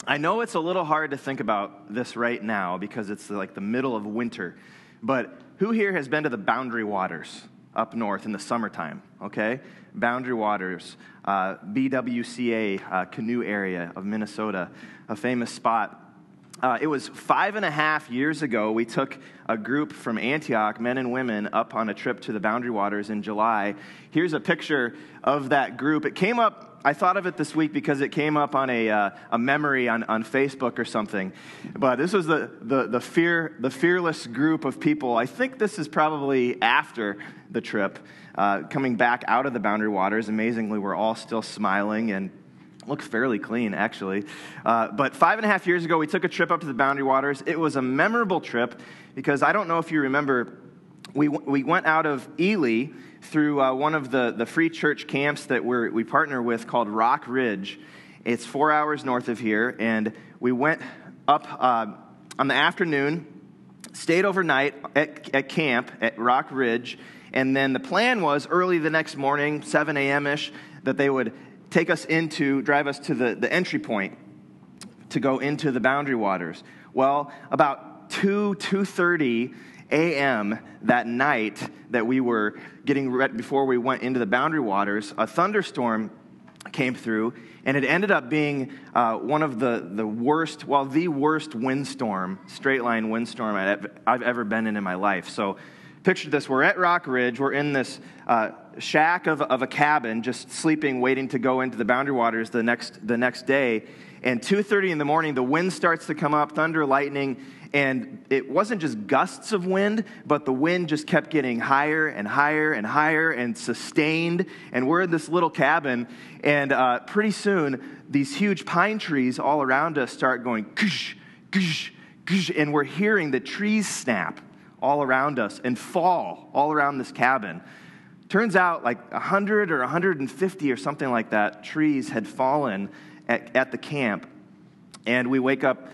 I know it's a little hard to think about this right now because it's like the middle of winter, but who here has been to the Boundary Waters up north in the summertime, okay? Boundary Waters, BWCA canoe area of Minnesota, a famous spot. It was 5.5 years ago, we took a group from Antioch, men and women, up on a trip to the Boundary Waters in July. Here's a picture of that group. It came up, I thought of it this week because it came up on a memory on Facebook or something. But this was the fearless group of people. I think this is probably after the trip, coming back out of the Boundary Waters. Amazingly, we're all still smiling and look fairly clean, actually. But 5.5 years ago, we took a trip up to the Boundary Waters. It was a memorable trip because I don't know if you remember, we went out of Ely through one of the free church camps that we partner with called Rock Ridge. It's 4 hours north of here, and we went up on the afternoon, stayed overnight at camp at Rock Ridge, and then the plan was early the next morning, 7 a.m.-ish, that they would drive us to the entry point to go into the Boundary Waters. Well, about 2:30 a.m. that night that we were getting ready before we went into the Boundary Waters, a thunderstorm came through, and it ended up being one of the worst windstorm, straight-line windstorm I've ever been in my life. So picture this, we're at Rock Ridge, we're in this shack of a cabin, just sleeping, waiting to go into the Boundary Waters the next day, and 2:30 in the morning, the wind starts to come up, thunder, lightning, and it wasn't just gusts of wind, but the wind just kept getting higher and higher and higher and sustained, and we're in this little cabin, and pretty soon, these huge pine trees all around us start going, kush, kush, kush, and we're hearing the trees snap all around us and fall all around this cabin. Turns out like 100 or 150 or something like that trees had fallen at the camp. And we wake up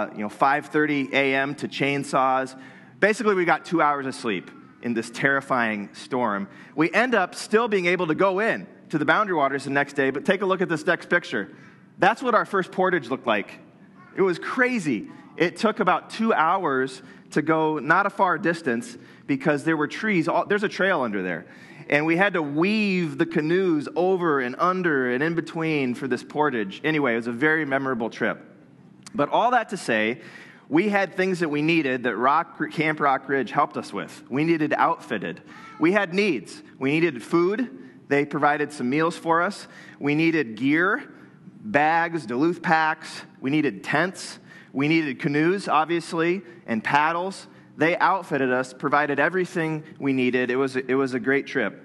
5:30 a.m. to chainsaws. Basically, we got 2 hours of sleep in this terrifying storm. We end up still being able to go in to the Boundary Waters the next day, but take a look at this next picture. That's what our first portage looked like. It was crazy. It took about 2 hours to go not a far distance because there were trees. There's a trail under there. And we had to weave the canoes over and under and in between for this portage. Anyway, it was a very memorable trip. But all that to say, we had things that we needed that Camp Rock Ridge helped us with. We needed outfitted. We had needs. We needed food. They provided some meals for us. We needed gear, bags, Duluth packs. We needed tents. We needed canoes, obviously, and paddles. They outfitted us, provided everything we needed. It was a great trip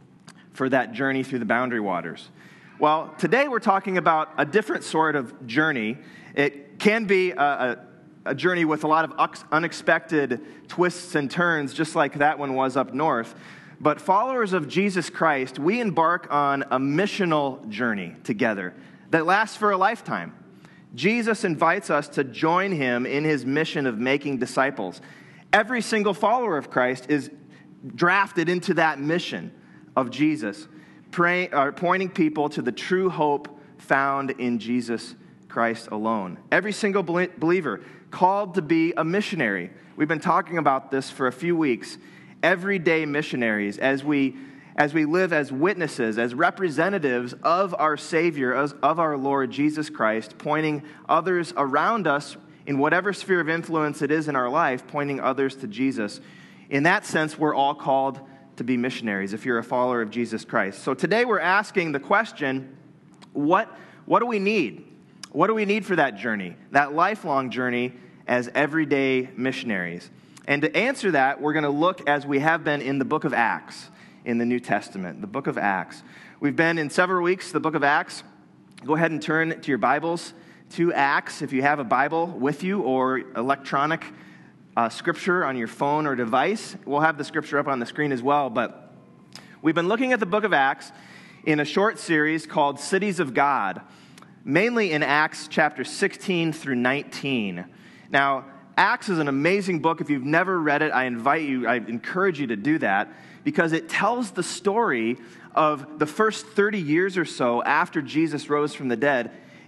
for that journey through the Boundary Waters. Well, today we're talking about a different sort of journey. It can be a journey with a lot of unexpected twists and turns, just like that one was up north. But followers of Jesus Christ, we embark on a missional journey together that lasts for a lifetime. Jesus invites us to join him in his mission of making disciples. Every single follower of Christ is drafted into that mission of Jesus, pointing people to the true hope found in Jesus Christ alone. Every single believer called to be a missionary. We've been talking about this for a few weeks. Everyday missionaries as we live as witnesses, as representatives of our Savior, of our Lord Jesus Christ, pointing others around us in whatever sphere of influence it is in our life, pointing others to Jesus. In that sense, we're all called to be missionaries if you're a follower of Jesus Christ. So today we're asking the question, what do we need? What do we need for that journey, that lifelong journey as everyday missionaries? And to answer that, we're going to look, as we have been in the book of Acts in the New Testament, the book of Acts. We've been in several weeks, the book of Acts. Go ahead and turn to your Bibles to Acts if you have a Bible with you or electronic scripture on your phone or device. We'll have the scripture up on the screen as well, but we've been looking at the book of Acts in a short series called Cities of God, mainly in Acts chapter 16 through 19. Now, Acts is an amazing book. If you've never read it, I encourage you to do that because it tells the story of the first 30 years or so after Jesus rose from the dead.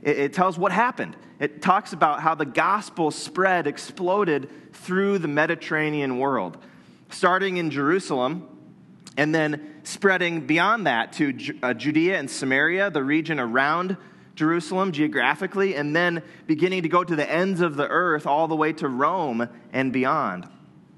it tells what happened. It talks about how the gospel exploded through the Mediterranean world, starting in Jerusalem and then spreading beyond that to Judea and Samaria, the region around Jerusalem geographically, and then beginning to go to the ends of the earth all the way to Rome and beyond.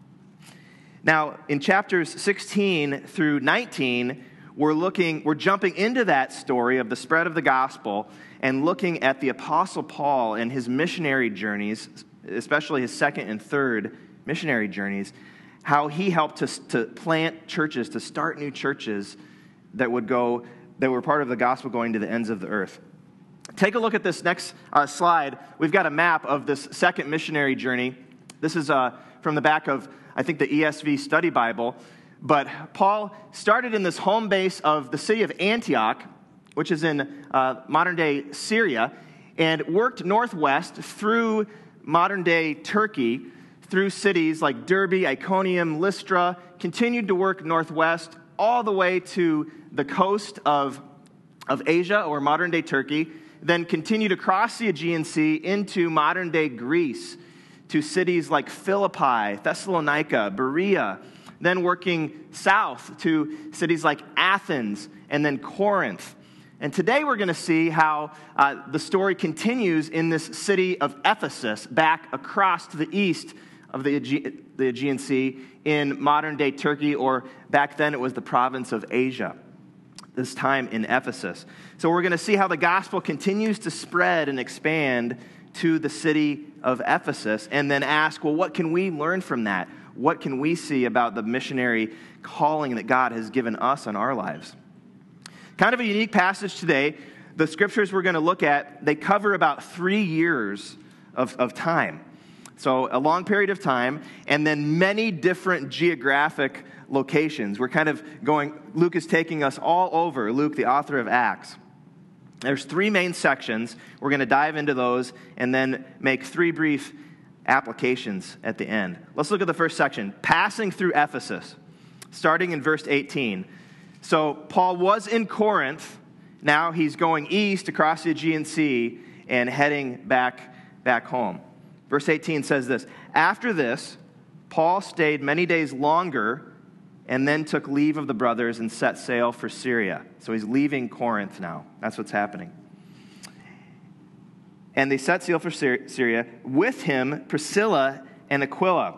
Now, in chapters 16 through 19, we're jumping into that story of the spread of the gospel and looking at the Apostle Paul and his missionary journeys, especially his second and third missionary journeys, how he helped to plant churches, to start new churches that were part of the gospel going to the ends of the earth. Take a look at this next slide. We've got a map of this second missionary journey. This is from the back of, I think, the ESV Study Bible. But Paul started in this home base of the city of Antioch, which is in modern-day Syria, and worked northwest through modern-day Turkey, through cities like Derbe, Iconium, Lystra, continued to work northwest all the way to the coast of Asia, or modern-day Turkey, then continued across the Aegean Sea into modern-day Greece, to cities like Philippi, Thessalonica, Berea, then working south to cities like Athens and then Corinth. And today we're going to see how the story continues in this city of Ephesus, back across to the east of the Aegean Sea in modern-day Turkey, or back then it was the province of Asia, this time in Ephesus. So we're going to see how the gospel continues to spread and expand to the city of Ephesus, and then ask, well, what can we learn from that? What can we see about the missionary calling that God has given us in our lives? Kind of a unique passage today. The scriptures we're going to look at, they cover about 3 years of time. So a long period of time, and then many different geographic locations. We're kind of Luke is taking us all over, Luke, the author of Acts. There's 3 main sections. We're going to dive into those and then make 3 brief applications at the end. Let's look at the first section, passing through Ephesus, starting in verse 18. So Paul was in Corinth. Now he's going east across the Aegean Sea and heading back home. Verse 18 says this: After this, Paul stayed many days longer and then took leave of the brothers and set sail for Syria. So he's leaving Corinth now. That's what's happening. And they set sail for Syria. With him, Priscilla and Aquila.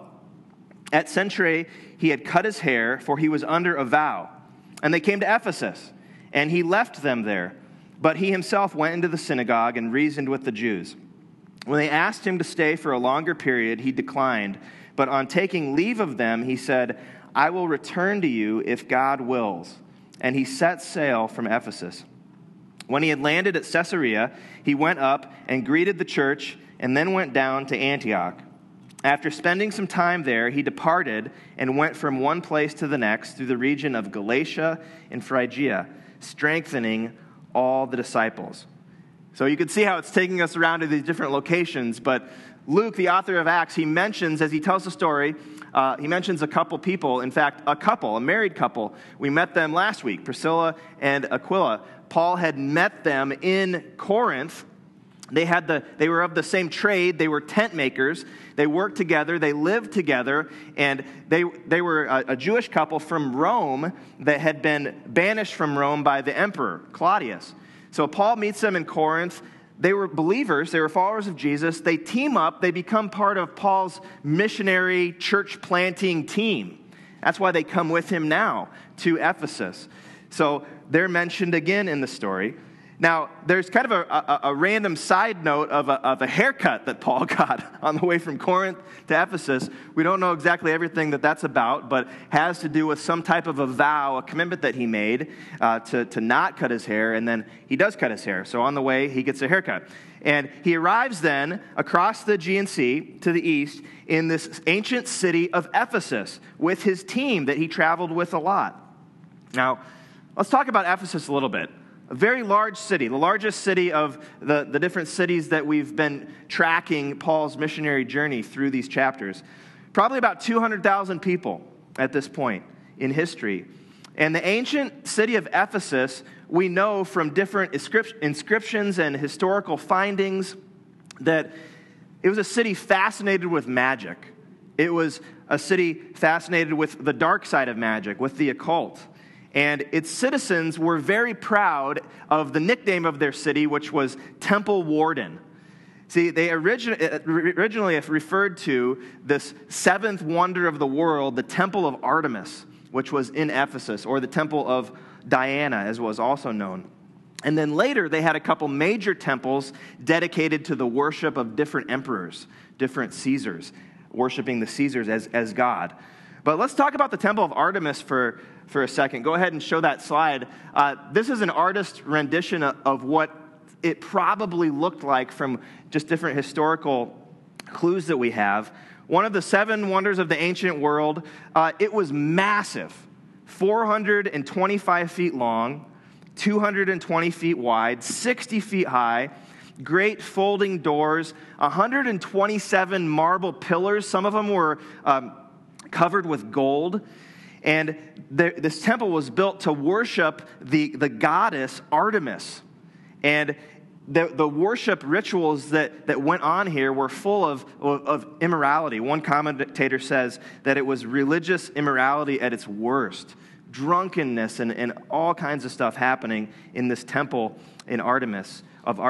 At Cenchreae, he had cut his hair, for he was under a vow. And they came to Ephesus, and he left them there. But he himself went into the synagogue and reasoned with the Jews. When they asked him to stay for a longer period, he declined. But on taking leave of them, he said, I will return to you if God wills. And he set sail from Ephesus. When he had landed at Caesarea, he went up and greeted the church, and then went down to Antioch. After spending some time there, he departed and went from one place to the next through the region of Galatia and Phrygia, strengthening all the disciples. So you can see how it's taking us around to these different locations, but Luke, the author of Acts, he mentions, as he tells the story, he mentions a couple people. In fact, a married couple. We met them last week, Priscilla and Aquila. Paul had met them in Corinth. They were of the same trade. They were tent makers. They worked together. They lived together. And they were a Jewish couple from Rome that had been banished from Rome by the emperor, Claudius. So Paul meets them in Corinth. They were believers. They were followers of Jesus. They team up. They become part of Paul's missionary church planting team. That's why they come with him now to Ephesus. So they're mentioned again in the story. Now, there's kind of a random side note of a haircut that Paul got on the way from Corinth to Ephesus. We don't know exactly everything that's about, but has to do with some type of a vow, a commitment that he made to not cut his hair, and then he does cut his hair. So on the way, he gets a haircut. And he arrives then across the Aegean Sea to the east in this ancient city of Ephesus with his team that he traveled with a lot. Now, let's talk about Ephesus a little bit. A very large city, the largest city of the different cities that we've been tracking Paul's missionary journey through these chapters. Probably about 200,000 people at this point in history. And the ancient city of Ephesus, we know from different inscriptions and historical findings that it was a city fascinated with magic. It was a city fascinated with the dark side of magic, with the occult. And its citizens were very proud of the nickname of their city, which was Temple Warden. See, they originally referred to this seventh wonder of the world, the Temple of Artemis, which was in Ephesus, or the Temple of Diana, as was also known. And then later, they had a couple major temples dedicated to the worship of different emperors, different Caesars, worshiping the Caesars as God. But let's talk about the Temple of Artemis for a second. Go ahead and show that slide. This is an artist's rendition of what it probably looked like from just different historical clues that we have. One of the seven wonders of the ancient world, it was massive, 425 feet long, 220 feet wide, 60 feet high, great folding doors, 127 marble pillars. Some of them were covered with gold. And this temple was built to worship the goddess Artemis. And the worship rituals that went on here were full of immorality. One commentator says that it was religious immorality at its worst. Drunkenness and all kinds of stuff happening in this temple of Artemis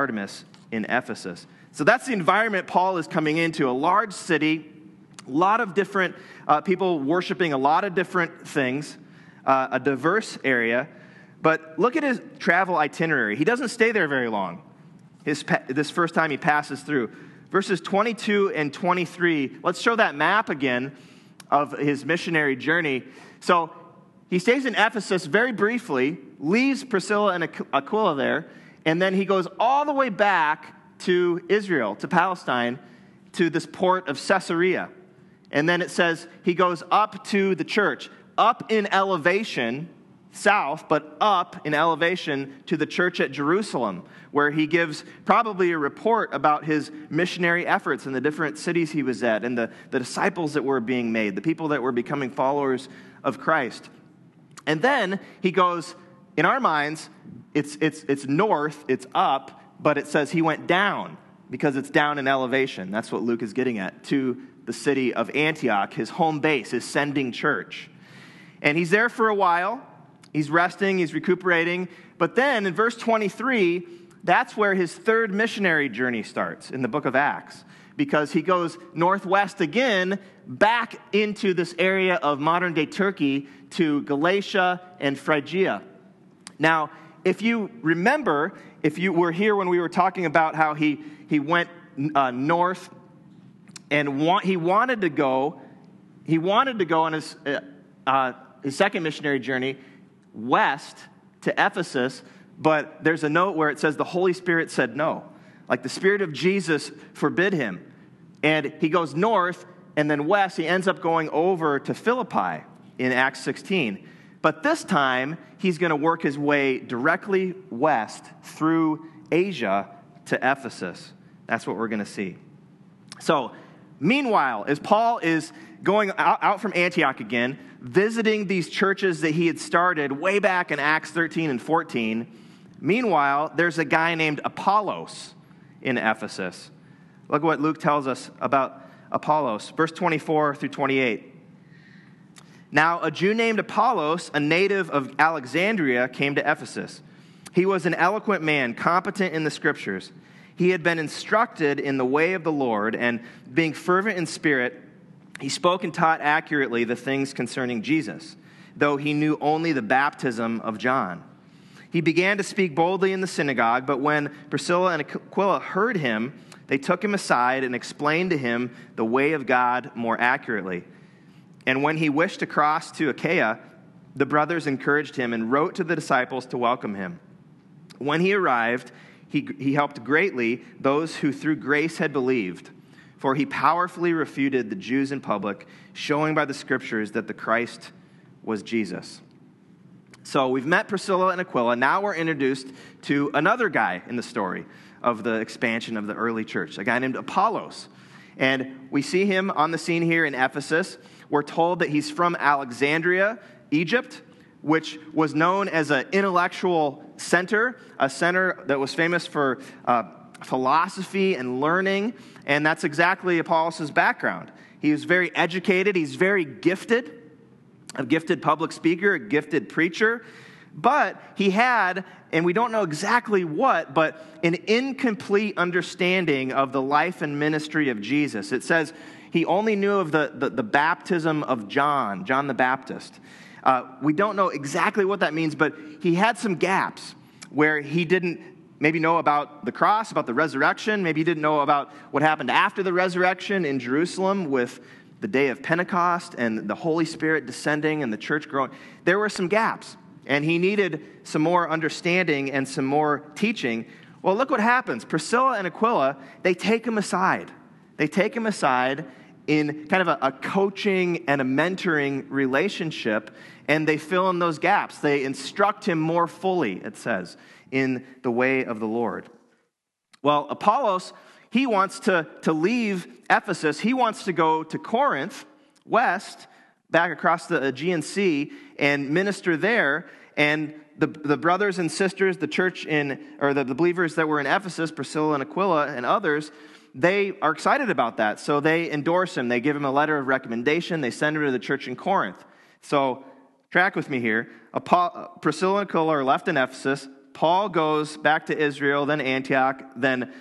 in Ephesus. So that's the environment Paul is coming into, a large city, a lot of different people worshiping a lot of different things, a diverse area. But look at his travel itinerary. He doesn't stay there very long. This first time he passes through. Verses 22 and 23, let's show that map again of his missionary journey. So he stays in Ephesus very briefly, leaves Priscilla and Aquila there, and then he goes all the way back to Israel, to Palestine, to this port of Caesarea. And then it says he goes up to the church, up in elevation, south, but up in elevation to the church at Jerusalem, where he gives probably a report about his missionary efforts in the different cities he was at and the disciples that were being made, the people that were becoming followers of Christ. And then he goes, in our minds, it's north, it's up, but it says he went down because it's down in elevation. That's what Luke is getting at, to the city of Antioch, his home base, his sending church. And he's there for a while. He's resting, he's recuperating. But then in verse 23, that's where his third missionary journey starts in the book of Acts, because he goes northwest again, back into this area of modern-day Turkey to Galatia and Phrygia. Now, if you remember, if you were here when we were talking about how he went north and he wanted to go on his second missionary journey west to Ephesus, but there's a note where it says the Holy Spirit said no. Like the Spirit of Jesus forbid him. And he goes north and then west. He ends up going over to Philippi in Acts 16. But this time, he's going to work his way directly west through Asia to Ephesus. That's what we're going to see. So, meanwhile, as Paul is going out from Antioch again, visiting these churches that he had started way back in Acts 13 and 14, meanwhile, there's a guy named Apollos in Ephesus. Look what Luke tells us about Apollos, verse 24 through 28. Now, a Jew named Apollos, a native of Alexandria, came to Ephesus. He was an eloquent man, competent in the scriptures. He had been instructed in the way of the Lord, and being fervent in spirit, he spoke and taught accurately the things concerning Jesus, though he knew only the baptism of John. He began to speak boldly in the synagogue, but when Priscilla and Aquila heard him, they took him aside and explained to him the way of God more accurately. And when he wished to cross to Achaia, the brothers encouraged him and wrote to the disciples to welcome him. When he arrived, he helped greatly those who through grace had believed, for he powerfully refuted the Jews in public, showing by the scriptures that the Christ was Jesus. So we've met Priscilla and Aquila. Now we're introduced to another guy in the story of the expansion of the early church, a guy named Apollos. And we see him on the scene here in Ephesus. We're told that he's from Alexandria, Egypt, which was known as an intellectual center, a center that was famous for philosophy and learning, and that's exactly Apollos' background. He was very educated, he's very gifted, a gifted public speaker, a gifted preacher, but he had, and we don't know exactly what, but an incomplete understanding of the life and ministry of Jesus. It says he only knew of the baptism of John the Baptist. We don't know exactly what that means, but he had some gaps where he didn't maybe know about the cross, about the resurrection. Maybe he didn't know about what happened after the resurrection in Jerusalem with the day of Pentecost and the Holy Spirit descending and the church growing. There were some gaps, and he needed some more understanding and some more teaching. Well, look what happens. Priscilla and Aquila, they take him aside. They take him aside in kind of a coaching and a mentoring relationship, and they fill in those gaps. They instruct him more fully, it says, in the way of the Lord. Well, Apollos, he wants to leave Ephesus. He wants to go to Corinth, west, back across the Aegean Sea, and minister there. And the brothers and sisters, the church the believers that were in Ephesus, Priscilla and Aquila and others, they are excited about that. So they endorse him. They give him a letter of recommendation. They send him to the church in Corinth. So track with me here. Priscilla and Aquila are left in Ephesus. Paul goes back to Israel, then Antioch, then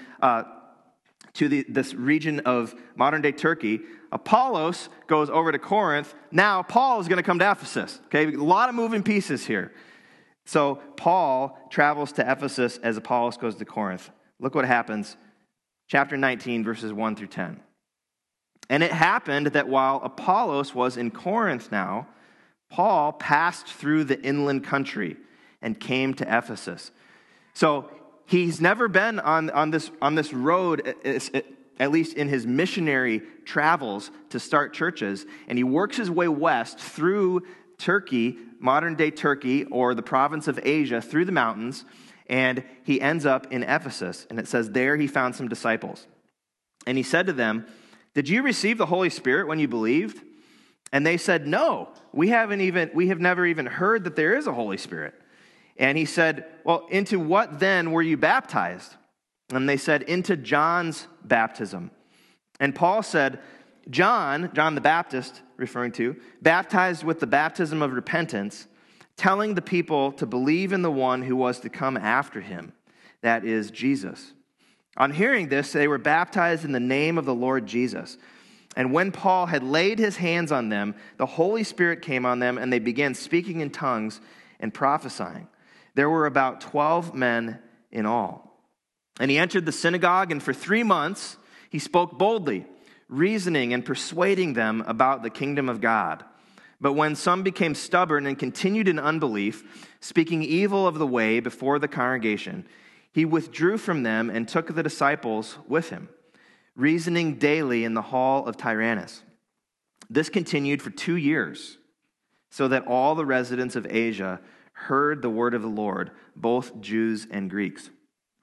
to this region of modern-day Turkey. Apollos goes over to Corinth. Now Paul is going to come to Ephesus. Okay, a lot of moving pieces here. So Paul travels to Ephesus as Apollos goes to Corinth. Look what happens. Chapter 19, verses 1 through 10. And it happened that while Apollos was in Corinth now, Paul passed through the inland country and came to Ephesus. So he's never been on this road, at least in his missionary travels to start churches, and he works his way west through Turkey, modern-day Turkey, or the province of Asia, through the mountains, and he ends up in Ephesus. And it says there he found some disciples. And he said to them, "Did you receive the Holy Spirit when you believed?" And they said, "No, we have never even heard that there is a Holy Spirit." And he said, "Well, into what then were you baptized?" And they said, "Into John's baptism." And Paul said, John the Baptist, referring to, baptized with the baptism of repentance, telling the people to believe in the one who was to come after him, that is Jesus. On hearing this, they were baptized in the name of the Lord Jesus. And when Paul had laid his hands on them, the Holy Spirit came on them, and they began speaking in tongues and prophesying. There were about 12 men in all. And he entered the synagogue, and for 3 months he spoke boldly, reasoning and persuading them about the kingdom of God. But when some became stubborn and continued in unbelief, speaking evil of the way before the congregation, he withdrew from them and took the disciples with him, reasoning daily in the hall of Tyrannus. This continued for 2 years, so that all the residents of Asia heard the word of the Lord, both Jews and Greeks.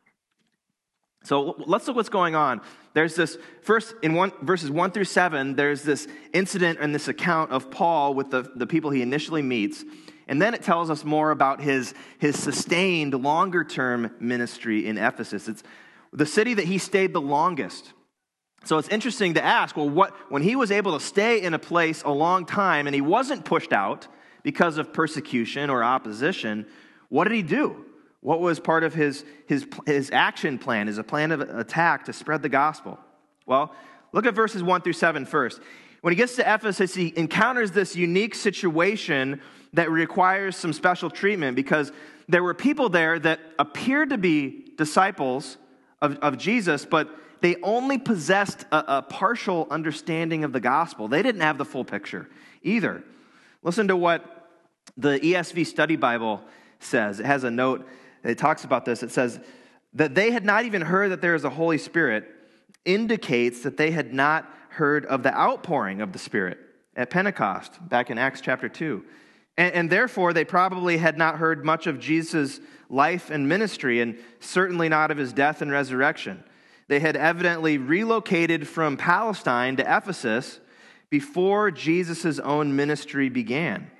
So let's look what's going on. There's this, first, verses 1 through 7, there's this incident and this account of Paul with the people he initially meets. And then it tells us more about his sustained, longer-term ministry in Ephesus. It's the city that he stayed the longest. So it's interesting to ask, well, when he was able to stay in a place a long time and he wasn't pushed out because of persecution or opposition, what did he do? What was part of his action plan, his plan of attack to spread the gospel? Well, look at verses 1 through 7 first. When he gets to Ephesus, he encounters this unique situation that requires some special treatment because there were people there that appeared to be disciples of Jesus, but they only possessed a partial understanding of the gospel. They didn't have the full picture either. Listen to what the ESV Study Bible says. It has a note. It talks about this. It says that they had not even heard that there is a Holy Spirit indicates that they had not heard of the outpouring of the Spirit at Pentecost, back in Acts chapter 2. And therefore, they probably had not heard much of Jesus' life and ministry, and certainly not of his death and resurrection. They had evidently relocated from Palestine to Ephesus before Jesus' own ministry began.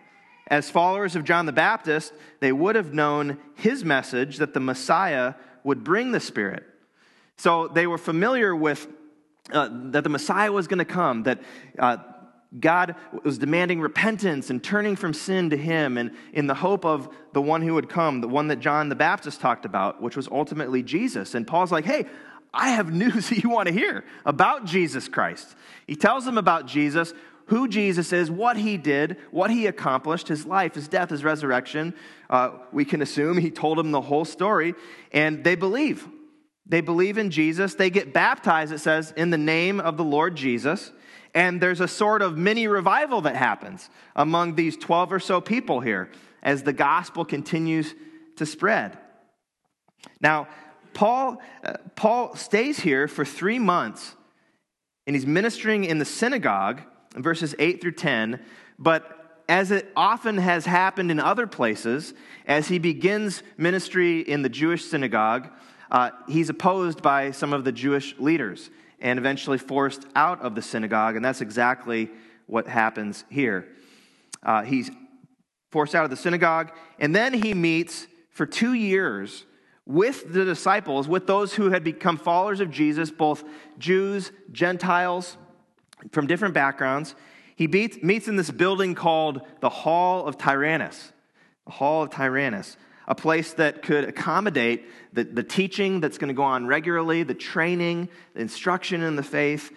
As followers of John the Baptist, they would have known his message that the Messiah would bring the Spirit. So they were familiar with that the Messiah was going to come, that God was demanding repentance and turning from sin to him, and in the hope of the one who would come, the one that John the Baptist talked about, which was ultimately Jesus. And Paul's like, hey, I have news that you want to hear about Jesus Christ. He tells them about Jesus, who Jesus is, what he did, what he accomplished, his life, his death, his resurrection. We can assume he told them the whole story, and they believe. They believe in Jesus. They get baptized, it says, in the name of the Lord Jesus. And there's a sort of mini revival that happens among these 12 or so people here as the gospel continues to spread. Now, Paul stays here for 3 months, and he's ministering in the synagogue in verses 8 through 10. But as it often has happened in other places, as he begins ministry in the Jewish synagogue, he's opposed by some of the Jewish leaders and eventually forced out of the synagogue, and that's exactly what happens here. He's forced out of the synagogue, and then he meets for 2 years with the disciples, with those who had become followers of Jesus, both Jews, Gentiles, from different backgrounds. He meets in this building called the Hall of Tyrannus, the Hall of Tyrannus, a place that could accommodate the teaching that's going to go on regularly, the training, the instruction in the faith,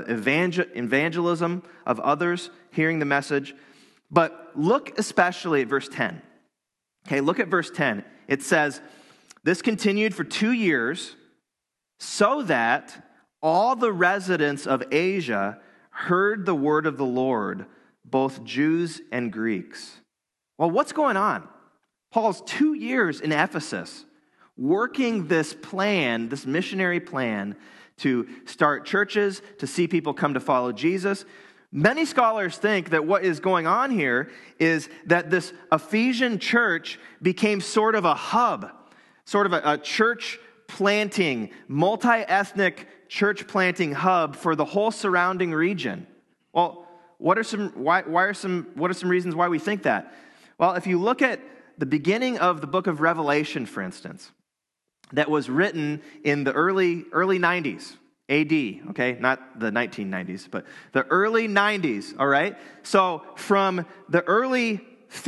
evangelism of others, hearing the message. But look especially at verse 10. Okay, look at verse 10. It says, this continued for 2 years, so that all the residents of Asia heard the word of the Lord, both Jews and Greeks. Well, what's going on? Paul's 2 years in Ephesus, working this plan, this missionary plan, to start churches, to see people come to follow Jesus. Many scholars think that what is going on here is that this Ephesian church became sort of a hub, sort of a church planting, multi-ethnic church planting hub for the whole surrounding region. Well, what are some reasons why we think that? Well, if you look at the beginning of the book of Revelation, for instance, that was written in the early 90s, AD, okay? Not the 1990s, but the early 90s, all right? So from the early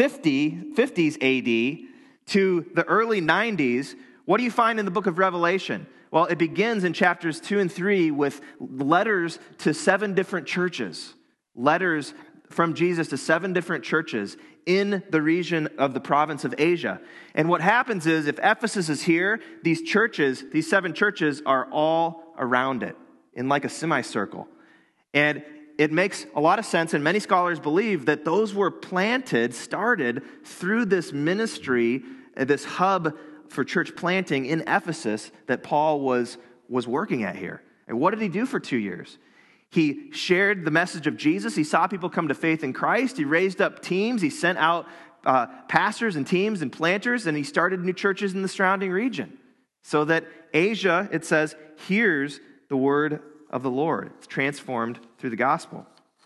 50s AD to the early 90s, what do you find in the book of Revelation? Well, it begins in chapters 2 and 3 with letters to 7 different churches, letters from Jesus to 7 different churches in the region of the province of Asia. And what happens is, if Ephesus is here, these churches, these 7 churches, are all around it in like a semicircle. And it makes a lot of sense, and many scholars believe that those were started through this ministry, this hub for church planting in Ephesus that Paul was working at here. And what did he do for 2 years? He shared the message of Jesus. He saw people come to faith in Christ. He raised up teams. He sent out pastors and teams and planters, and he started new churches in the surrounding region. So that Asia, it says, hears the word of the Lord. It's transformed through the gospel.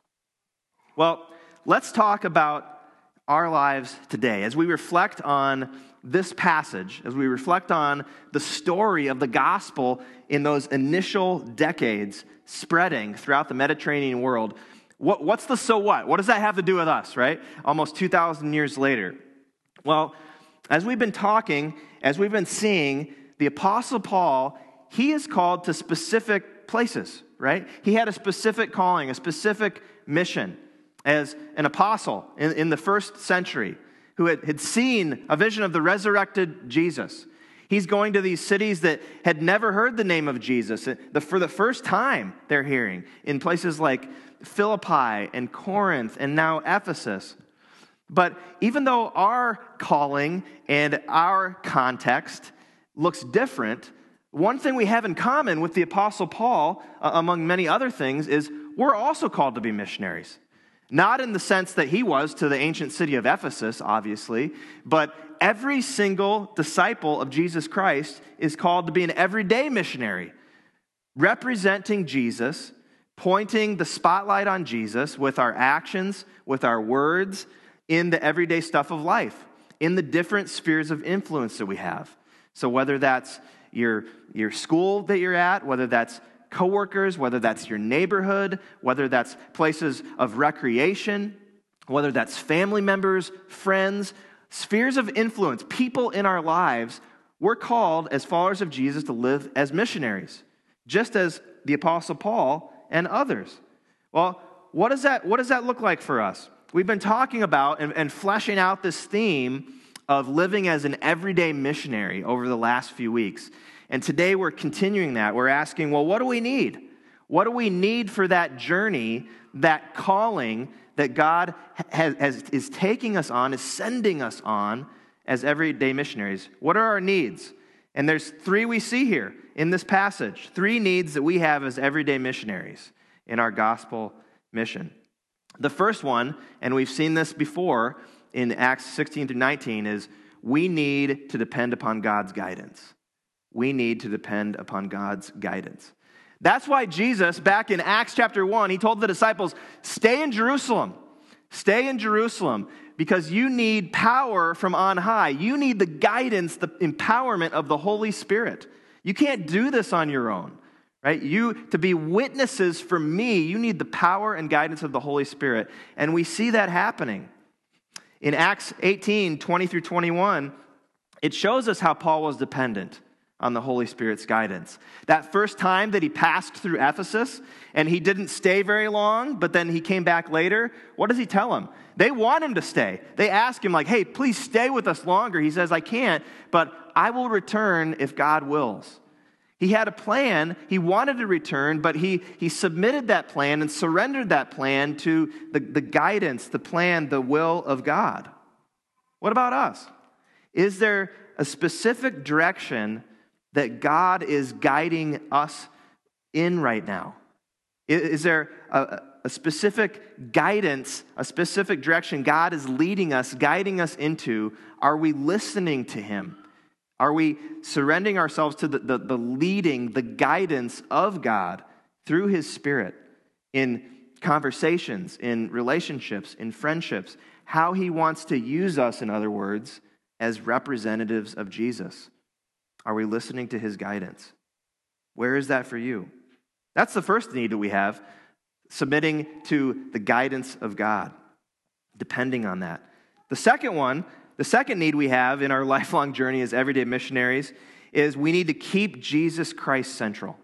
Well, let's talk about our lives today. As we reflect on this passage, as we reflect on the story of the gospel in those initial decades spreading throughout the Mediterranean world, what's the so what? What does that have to do with us, right? Almost 2,000 years later. Well, as we've been talking, as we've been seeing, the Apostle Paul, he is called to specific places, right? He had a specific calling, a specific mission as an apostle in the first century who had seen a vision of the resurrected Jesus. He's going to these cities that had never heard the name of Jesus. For the first time, they're hearing in places like Philippi and Corinth and now Ephesus. But even though our calling and our context looks different, one thing we have in common with the Apostle Paul, among many other things, is we're also called to be missionaries. Not in the sense that he was to the ancient city of Ephesus, obviously, but every single disciple of Jesus Christ is called to be an everyday missionary, representing Jesus, pointing the spotlight on Jesus with our actions, with our words, in the everyday stuff of life, in the different spheres of influence that we have. So whether that's your school that you're at, whether that's coworkers, whether that's your neighborhood, whether that's places of recreation, whether that's family members, friends, spheres of influence, people in our lives, we're called as followers of Jesus to live as missionaries, just as the Apostle Paul and others. Well, what does that look like for us? We've been talking about and fleshing out this theme of living as an everyday missionary over the last few weeks. And today we're continuing that. We're asking, well, what do we need? What do we need for that journey, that calling that God is taking us on, is sending us on as everyday missionaries? What are our needs? And there's three we see here in this passage. Three needs that we have as everyday missionaries in our gospel mission. The first one, and we've seen this before in Acts 16 through 19, is we need to depend upon God's guidance. We need to depend upon God's guidance. That's why Jesus, back in Acts chapter 1, he told the disciples, stay in Jerusalem. Stay in Jerusalem because you need power from on high. You need the guidance, the empowerment of the Holy Spirit. You can't do this on your own, right? To be witnesses for me, you need the power and guidance of the Holy Spirit. And we see that happening. In Acts 18, 20 through 21, it shows us how Paul was dependent on the Holy Spirit's guidance. That first time that he passed through Ephesus, and he didn't stay very long, but then he came back later, what does he tell them? They want him to stay. They ask him like, hey, please stay with us longer. He says, I can't, but I will return if God wills. He had a plan. He wanted to return, but he submitted that plan and surrendered that plan to the guidance, the plan, the will of God. What about us? Is there a specific direction that God is guiding us in right now? Is there a specific guidance, a specific direction God is leading us, guiding us into? Are we listening to Him? Are we surrendering ourselves to the leading, the guidance of God through His Spirit in conversations, in relationships, in friendships? How He wants to use us, in other words, as representatives of Jesus. Are we listening to His guidance? Where is that for you? That's the first need that we have, submitting to the guidance of God, depending on that. The second need we have in our lifelong journey as everyday missionaries is we need to keep Jesus Christ central.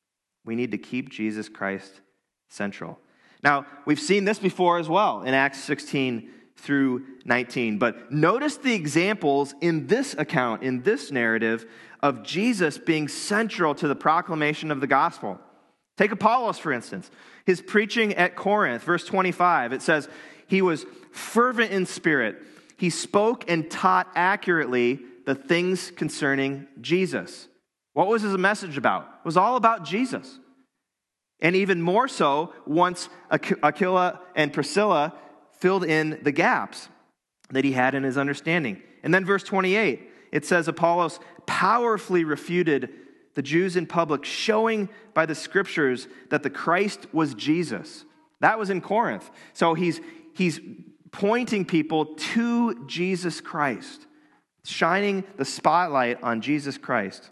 We need to keep Jesus Christ central. Now, we've seen this before as well in Acts 16 through 19, but notice the examples in this account, in this narrative, of Jesus being central to the proclamation of the gospel. Take Apollos, for instance. His preaching at Corinth, verse 25, it says, he was fervent in spirit. He spoke and taught accurately the things concerning Jesus. What was his message about? It was all about Jesus. And even more so, once Aquila and Priscilla filled in the gaps that he had in his understanding. And then verse 28, it says Apollos powerfully refuted the Jews in public, showing by the scriptures that the Christ was Jesus. That was in Corinth. So he's pointing people to Jesus Christ, shining the spotlight on Jesus Christ.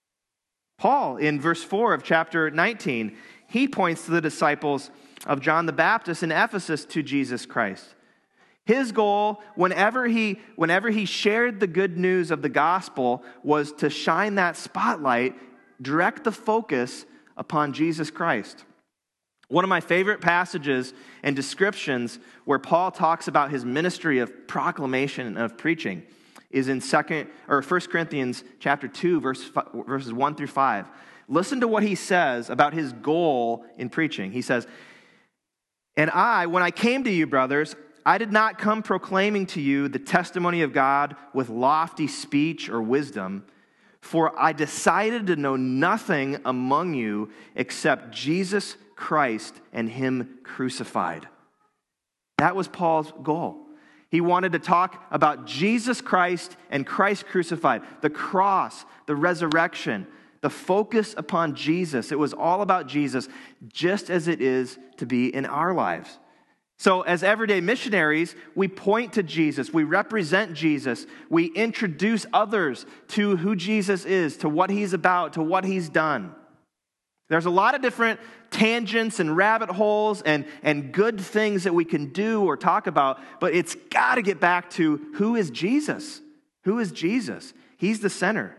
Paul, in verse 4 of chapter 19, he points to the disciples of John the Baptist in Ephesus to Jesus Christ. His goal, whenever he shared the good news of the gospel, was to shine that spotlight, direct the focus upon Jesus Christ. One of my favorite passages and descriptions where Paul talks about his ministry of proclamation and of preaching is in 1 Corinthians chapter 2, verses 1 through 5. Listen to what he says about his goal in preaching. He says, "And when I came to you, brothers, I did not come proclaiming to you the testimony of God with lofty speech or wisdom, for I decided to know nothing among you except Jesus Christ and Him crucified." That was Paul's goal. He wanted to talk about Jesus Christ and Christ crucified, the cross, the resurrection, the focus upon Jesus. It was all about Jesus, just as it is to be in our lives. So as everyday missionaries, we point to Jesus, we represent Jesus, we introduce others to who Jesus is, to what he's about, to what he's done. There's a lot of different tangents and rabbit holes and good things that we can do or talk about, but it's got to get back to who is Jesus? Who is Jesus? He's the center.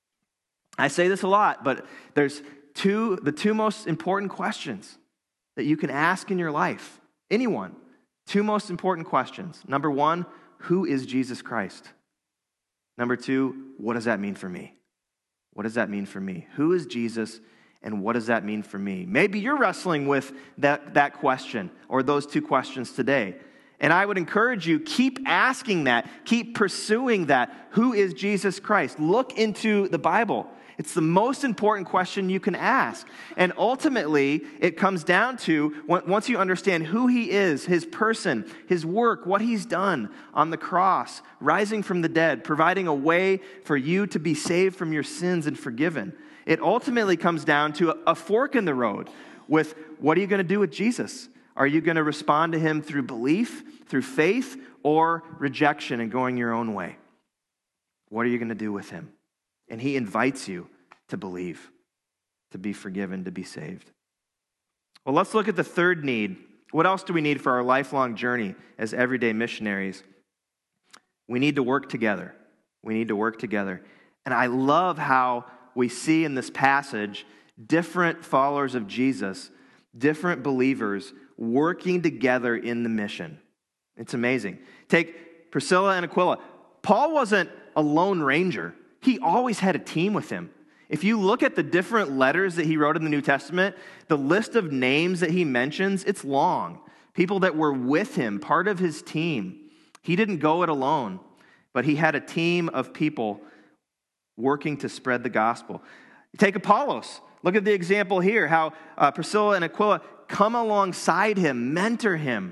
I say this a lot, but there's the two most important questions that you can ask in your life. Anyone. Two most important questions. Number one, who is Jesus Christ? Number two, what does that mean for me? What does that mean for me? Who is Jesus and what does that mean for me? Maybe you're wrestling with that question or those two questions today. And I would encourage you, keep asking that. Keep pursuing that. Who is Jesus Christ? Look into the Bible. It's the most important question you can ask. And ultimately, it comes down to, once you understand who he is, his person, his work, what he's done on the cross, rising from the dead, providing a way for you to be saved from your sins and forgiven, it ultimately comes down to a fork in the road with what are you going to do with Jesus? Are you going to respond to him through belief, through faith, or rejection and going your own way? What are you going to do with him? And he invites you to believe, to be forgiven, to be saved. Well, let's look at the third need. What else do we need for our lifelong journey as everyday missionaries? We need to work together. We need to work together. And I love how we see in this passage different followers of Jesus, different believers working together in the mission. It's amazing. Take Priscilla and Aquila. Paul wasn't a lone ranger. He always had a team with him. If you look at the different letters that he wrote in the New Testament, the list of names that he mentions, it's long. People that were with him, part of his team. He didn't go it alone, but he had a team of people working to spread the gospel. Take Apollos. Look at the example here, how Priscilla and Aquila come alongside him, mentor him,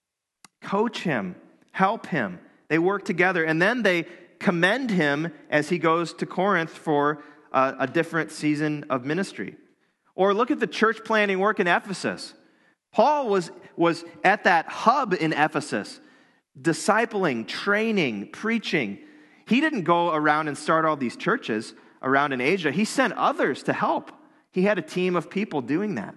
coach him, help him. They work together, and then they commend him as he goes to Corinth for a different season of ministry. Or look at the church planting work in Ephesus. Paul was at that hub in Ephesus, discipling, training, preaching. He didn't go around and start all these churches around in Asia. He sent others to help. He had a team of people doing that.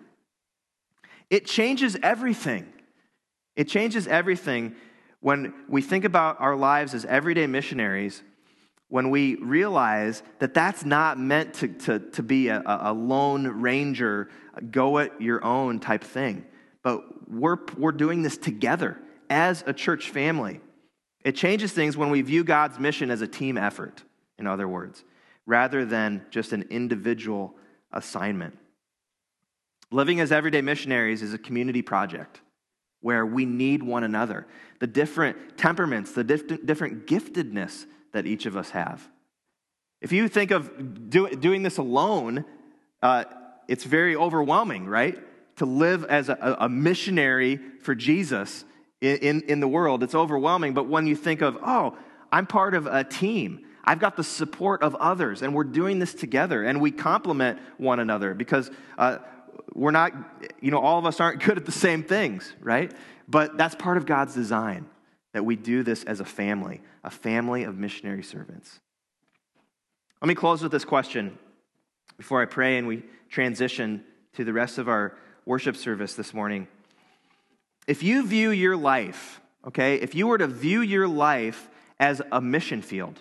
It changes everything. It changes everything when we think about our lives as everyday missionaries, when we realize that that's not meant to be a lone ranger, go it your own type thing. But we're doing this together as a church family. It changes things when we view God's mission as a team effort, in other words, rather than just an individual assignment. Living as everyday missionaries is a community project where we need one another. The different temperaments, the different giftedness that each of us have. If you think of doing this alone, it's very overwhelming, right? To live as a missionary for Jesus in the world, it's overwhelming. But when you think of, oh, I'm part of a team, I've got the support of others, and we're doing this together, and we complement one another because we're not, all of us aren't good at the same things, right? But that's part of God's design, that we do this as a family of missionary servants. Let me close with this question before I pray and we transition to the rest of our worship service this morning. If you view your life, if you were to view your life as a mission field,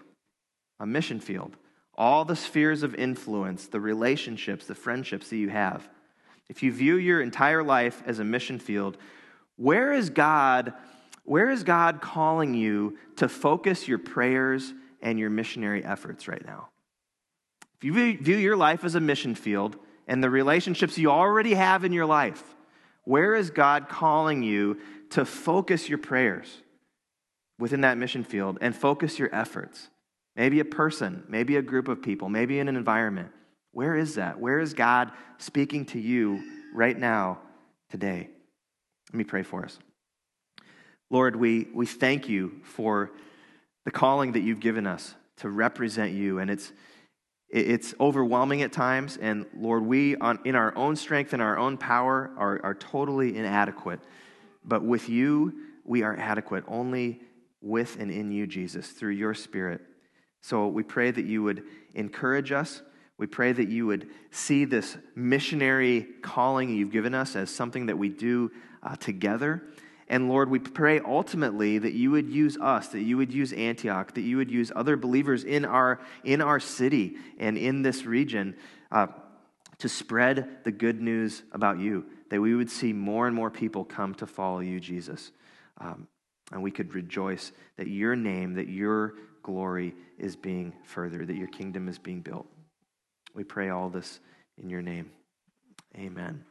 all the spheres of influence, the relationships, the friendships that you have, if you view your entire life as a mission field, where is God calling you to focus your prayers and your missionary efforts right now? If you view your life as a mission field and the relationships you already have in your life, where is God calling you to focus your prayers within that mission field and focus your efforts? Maybe a person, maybe a group of people, maybe in an environment. Where is that? Where is God speaking to you right now, today? Let me pray for us. Lord, we thank you for the calling that you've given us to represent you, and it's overwhelming at times, and Lord, we in our own strength and our own power are totally inadequate But with you, we are adequate, only with and in you, Jesus, through your Spirit. So we pray that you would encourage us. We pray that you would see this missionary calling you've given us as something that we do together. And Lord, we pray ultimately that you would use us, that you would use Antioch, that you would use other believers in our city and in this region to spread the good news about you, that we would see more and more people come to follow you, Jesus. And we could rejoice that your name, that your glory is being furthered, that your kingdom is being built. We pray all this in your name. Amen.